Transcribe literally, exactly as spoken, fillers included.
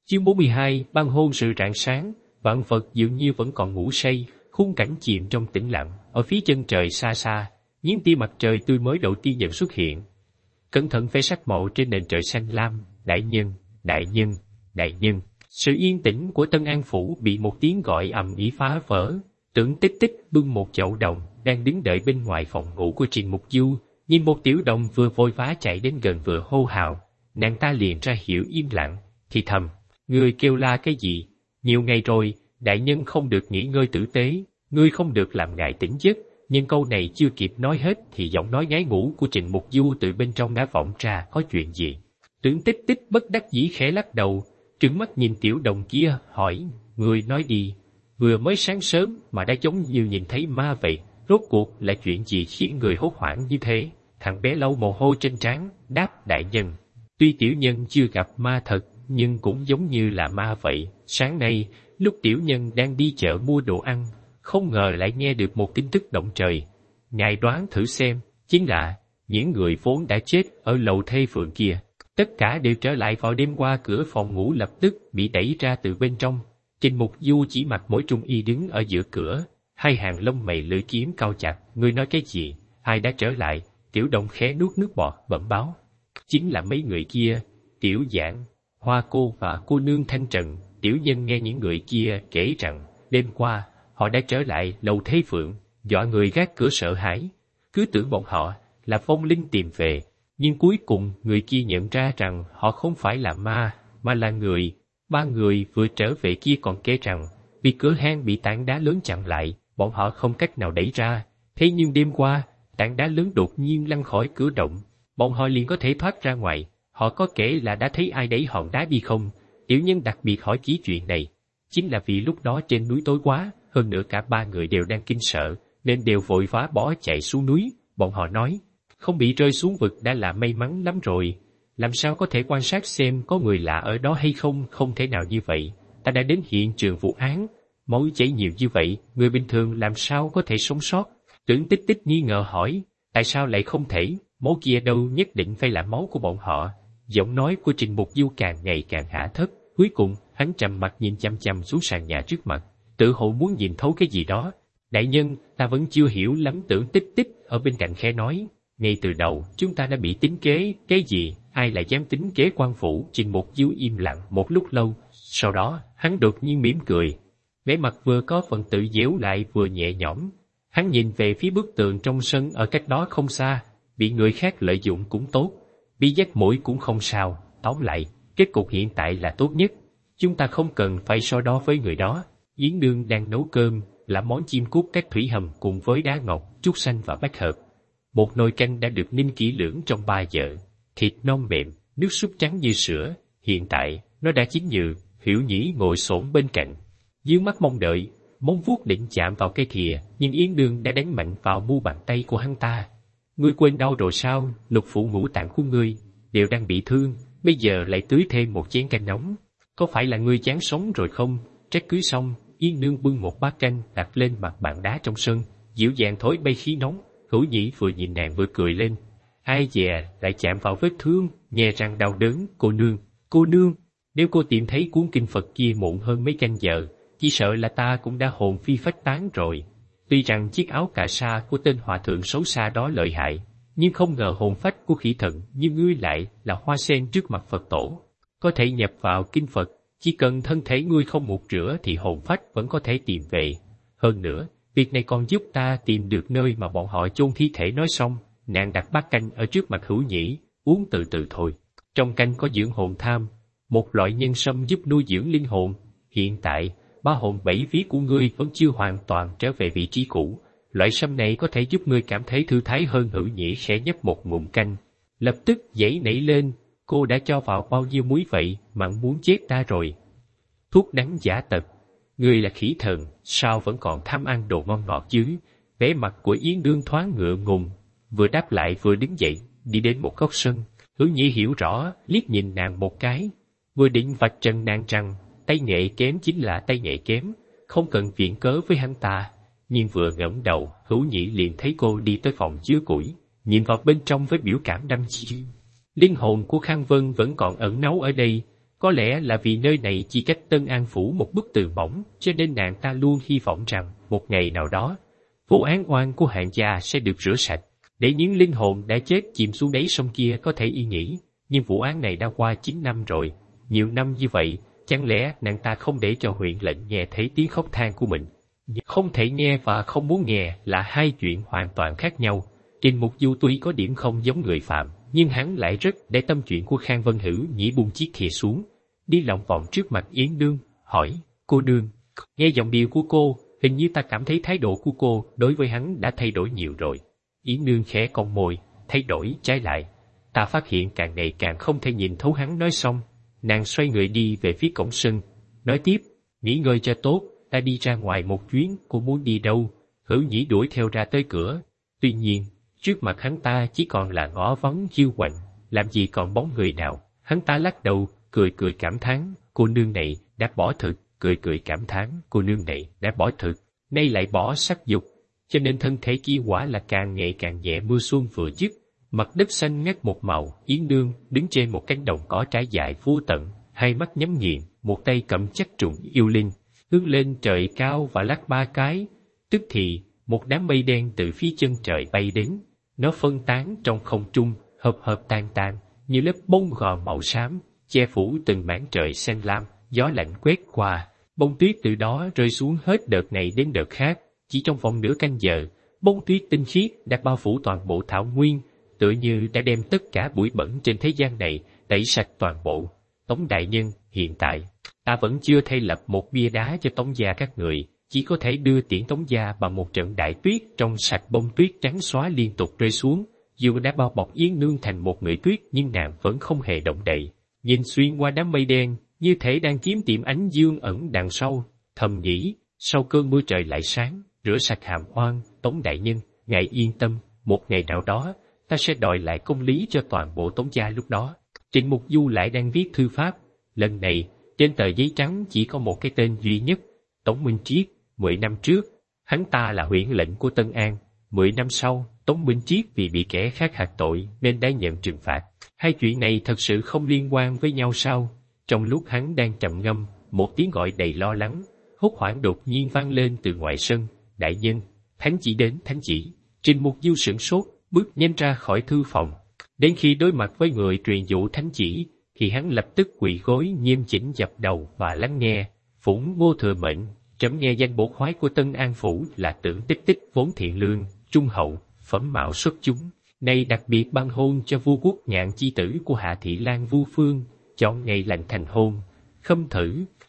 Chương bốn mươi hai, ban hôn sự rạng sáng, vạn vật dường như vẫn còn ngủ say, khung cảnh chìm trong tĩnh lặng. Ở phía chân trời xa xa, những tia mặt trời tươi mới đầu tiên dần xuất hiện. Cẩn thận vẽ sắc màu trên nền trời xanh lam. Đại nhân, đại nhân, đại nhân. Sự yên tĩnh của Tân An Phủ bị một tiếng gọi ầm ĩ phá vỡ. Tưởng Tích Tích bưng một chậu đồng, đang đứng đợi bên ngoài phòng ngủ của Trình Mục Du, nhìn một tiểu đồng vừa vội vã chạy đến gần vừa hô hào. Nàng ta liền ra hiệu im lặng, thì thầm, ngươi kêu la cái gì? Nhiều ngày rồi, đại nhân không được nghỉ ngơi tử tế, ngươi không được làm ngài tỉnh giấc. Nhưng câu này chưa kịp nói hết thì giọng nói ngái ngủ của Trình Mục Du từ bên trong đã vọng ra, có chuyện gì? Tưởng Tích Tích bất đắc dĩ khẽ lắc đầu, trừng mắt nhìn tiểu đồng kia, hỏi, ngươi nói đi, vừa mới sáng sớm mà đã giống như nhìn thấy ma vậy, rốt cuộc là chuyện gì khiến người hốt hoảng như thế? Thằng bé lau mồ hôi trên trán, đáp, đại nhân, tuy tiểu nhân chưa gặp ma thật, nhưng cũng giống như là ma vậy. Sáng nay, lúc tiểu nhân đang đi chợ mua đồ ăn, không ngờ lại nghe được một tin tức động trời. Ngài đoán thử xem, chính là những người vốn đã chết ở lầu thê phượng kia, tất cả đều trở lại vào đêm qua. Cửa phòng ngủ lập tức bị đẩy ra từ bên trong. Trình Mục Du chỉ mặc mỗi trung y đứng ở giữa cửa, hai hàng lông mày lưỡi kiếm cau chặt. Ngươi nói cái gì? Ai đã trở lại? Tiểu đồng khẽ nuốt nước bọt bẩm báo, chính là mấy người kia, Tiểu Giảng, Hoa cô và cô nương Thanh Trần. Tiểu nhân nghe những người kia kể rằng đêm qua họ đã trở lại lầu Thế Phượng, dọa người gác cửa sợ hãi, cứ tưởng bọn họ là phong linh tìm về, nhưng cuối cùng người kia nhận ra rằng họ không phải là ma, mà là người. Ba người vừa trở về kia còn kể rằng vì cửa hang bị tảng đá lớn chặn lại, bọn họ không cách nào đẩy ra. Thế nhưng đêm qua, tảng đá lớn đột nhiên lăn khỏi cửa động, bọn họ liền có thể thoát ra ngoài. Họ có kể là đã thấy ai đẩy hòn đá đi không? Tiểu nhân đặc biệt hỏi kỹ chuyện này, chính là vì lúc đó trên núi tối quá, hơn nữa cả ba người đều đang kinh sợ, nên đều vội vã bỏ chạy xuống núi. Bọn họ nói, không bị rơi xuống vực đã là may mắn lắm rồi. Làm sao có thể quan sát xem có người lạ ở đó hay không? Không thể nào như vậy. Ta đã đến hiện trường vụ án, máu chảy nhiều như vậy, người bình thường làm sao có thể sống sót? Tưởng Tích Tích nghi ngờ hỏi, tại sao lại không thể? Máu kia đâu nhất định phải là máu của bọn họ. Giọng nói của Trình Mục Du càng ngày càng hạ thấp. Cuối cùng, hắn trầm mặt nhìn chăm chăm xuống sàn nhà trước mặt, tự hồ muốn nhìn thấu cái gì đó. Đại nhân, ta vẫn chưa hiểu lắm. Tưởng Tích Tích ở bên cạnh khẽ nói, ngay từ đầu chúng ta đã bị tính kế. Cái gì? Ai lại dám tính kế quan phủ? Trình Mục Du im lặng một lúc lâu, sau đó hắn đột nhiên mỉm cười, vẻ mặt vừa có phần tự giễu lại vừa nhẹ nhõm. Hắn nhìn về phía bức tường trong sân ở cách đó không xa, bị người khác lợi dụng cũng tốt, bị dắt mũi cũng không sao. Tóm lại, kết cục hiện tại là tốt nhất. Chúng ta không cần phải so đo với người đó. Yến Nương đang nấu cơm, làm món chim cút các thủy hầm cùng với đá ngọc, trúc xanh và bách hợp. Một nồi canh đã được ninh kỹ lưỡng trong ba giờ, thịt non mềm, nước súp trắng như sữa. Hiện tại, nó đã chín nhừ. Hiểu Nhĩ ngồi xổm bên cạnh, dương mắt mong đợi, móng vuốt định chạm vào cây thìa, nhưng Yến Nương đã đánh mạnh vào mu bàn tay của hắn ta. Ngươi quên đau rồi sao? Lục phủ ngũ tạng của ngươi đều đang bị thương, bây giờ lại tưới thêm một chén canh nóng, có phải là ngươi chán sống rồi không? Trách cứ xong, Yến Nương bưng một bát canh đặt lên mặt bàn đá trong sân, dịu dàng thổi bay khí nóng. Hữu Nhĩ vừa nhìn nàng vừa cười lên, ai dè lại chạm vào vết thương, nghe răng đau đớn. Cô nương, cô nương, nếu cô tìm thấy cuốn kinh Phật kia muộn hơn mấy canh giờ, chỉ sợ là ta cũng đã hồn phi phách tán rồi. Tuy rằng chiếc áo cà sa của tên hòa thượng xấu xa đó lợi hại, nhưng không ngờ hồn phách của khỉ thận như ngươi lại là hoa sen trước mặt Phật tổ, có thể nhập vào kinh Phật. Chỉ cần thân thể ngươi không một rửa thì hồn phách vẫn có thể tìm về. Hơn nữa, việc này còn giúp ta tìm được nơi mà bọn họ chôn thi thể. Nói xong, nàng đặt bát canh ở trước mặt Hữu Nhĩ, uống từ từ thôi. Trong canh có dưỡng hồn tham, một loại nhân sâm giúp nuôi dưỡng linh hồn. Hiện tại, ba hồn bảy vía của ngươi vẫn chưa hoàn toàn trở về vị trí cũ. Loại sâm này có thể giúp ngươi cảm thấy thư thái hơn. Hữu Nhĩ khẽ nhấp một ngụm canh, lập tức dãy nảy lên. Cô đã cho vào bao nhiêu muối vậy mà muốn chết ta rồi? Thuốc đắng giả tật. Ngươi là khỉ thần, sao vẫn còn tham ăn đồ ngon ngọt chứ? Vẻ mặt của Yến Nương thoáng ngựa ngùng, vừa đáp lại vừa đứng dậy, đi đến một góc sân. Hữu Nhĩ hiểu rõ, liếc nhìn nàng một cái, vừa định vạch trần nàng rằng tay nghệ kém chính là tay nghệ kém, không cần viện cớ với hắn ta. Nhưng vừa ngẩng đầu, Hữu Nhĩ liền thấy cô đi tới phòng chứa củi, nhìn vào bên trong với biểu cảm đăm chiêu. Linh hồn của Khang Vân vẫn còn ẩn náu ở đây, Có lẽ là vì nơi này chỉ cách Tân An Phủ một bức tường mỏng, cho nên nàng ta luôn hy vọng rằng một ngày nào đó, vụ án oan của Hạng gia sẽ được rửa sạch, để những linh hồn đã chết chìm xuống đáy sông kia có thể yên nghỉ. Nhưng vụ án này đã qua chín năm rồi, nhiều năm như vậy, chẳng lẽ nàng ta không để cho huyện lệnh nghe thấy tiếng khóc than của mình? Không thể nghe và không muốn nghe là hai chuyện hoàn toàn khác nhau. Trình Mục Du tuy có điểm không giống người phạm, nhưng hắn lại rất để tâm chuyện của Khang Vân Hữu. Nhĩ buông chiếc thìa xuống, đi lòng vòng trước mặt Yến Nương, hỏi: cô nương, nghe giọng điệu của cô, hình như ta cảm thấy thái độ của cô đối với hắn đã thay đổi nhiều rồi. Yến Nương khẽ cong môi, thay đổi trái lại. Ta phát hiện càng ngày càng không thể nhìn thấu hắn. Nói xong, nàng xoay người đi về phía cổng sân, nói tiếp: nghỉ ngơi cho tốt, ta đi ra ngoài một chuyến. Cô muốn đi đâu? Hữu Nhĩ đuổi theo ra tới cửa. Tuy nhiên, trước mặt hắn ta chỉ còn là ngõ vắng hiu quạnh, làm gì còn bóng người nào. Hắn ta lắc đầu, cười cười cảm thán: cô nương này đã bỏ thực. Cười cười cảm thán: cô nương này đã bỏ thực, nay lại bỏ sắc dục, cho nên thân thể kia quả là càng ngày càng nhẹ. Mưa xuân vừa dứt, mặt đất xanh ngắt một màu. Yến Nương đứng trên một cánh đồng cỏ trải dài vô tận, hai mắt nhắm nghiền, một tay cầm chắc trùng yêu linh, hướng lên trời cao và lắc ba cái. Tức thì, một đám mây đen từ phía chân trời bay đến, nó phân tán trong không trung, hợp hợp tan tan, như lớp bông gò màu xám, che phủ từng mảng trời xanh lam. Gió lạnh quét qua, bông tuyết từ đó rơi xuống hết đợt này đến đợt khác. Chỉ trong vòng nửa canh giờ, bông tuyết tinh khiết đã bao phủ toàn bộ thảo nguyên, tựa như đã đem tất cả bụi bẩn trên thế gian này tẩy sạch toàn bộ. Tống đại nhân, hiện tại, ta vẫn chưa thay lập một bia đá cho Tống gia các người, chỉ có thể đưa tiễn Tống gia bằng một trận đại tuyết trong sạch. Bông tuyết trắng xóa liên tục rơi xuống, dù đã bao bọc Yến Nương thành một người tuyết, nhưng nàng vẫn không hề động đậy, nhìn xuyên qua đám mây đen, như thể đang kiếm tìm ánh dương ẩn đằng sau. Thầm nghĩ, sau cơn mưa trời lại sáng, rửa sạch hàm oan. Tống đại nhân, ngài yên tâm, một ngày nào đó, ta sẽ đòi lại công lý cho toàn bộ Tống gia. Lúc đó, Trịnh Mục Du lại đang viết thư pháp. Lần này, trên tờ giấy trắng chỉ có một cái tên duy nhất: Tống Minh Triết. Mười năm trước, hắn ta là huyện lệnh của Tân An. Mười năm sau, Tống Minh Triết vì bị kẻ khác hạch tội nên đã nhận trừng phạt. Hai chuyện này thật sự không liên quan với nhau sao? Trong lúc hắn đang trầm ngâm, một tiếng gọi đầy lo lắng, hốt hoảng đột nhiên vang lên từ ngoài sân: đại nhân, thánh chỉ đến. Thánh chỉ. Trình Mục Du sửng sốt, bước nhanh ra khỏi thư phòng. Đến khi đối mặt với người truyền dụ thánh chỉ, thì hắn lập tức quỳ gối nghiêm chỉnh dập đầu và lắng nghe. Phủng Ngô thừa mệnh, trẫm nghe danh bổ khoái của Tân An Phủ là Tưởng Tích Tích vốn thiện lương, trung hậu, phẩm mạo xuất chúng, nay đặc biệt ban hôn cho vua Quốc Nhạn chi tử của Hạ Thị Lan Vu Phương, chọn ngày lành thành hôn. Khâm thử.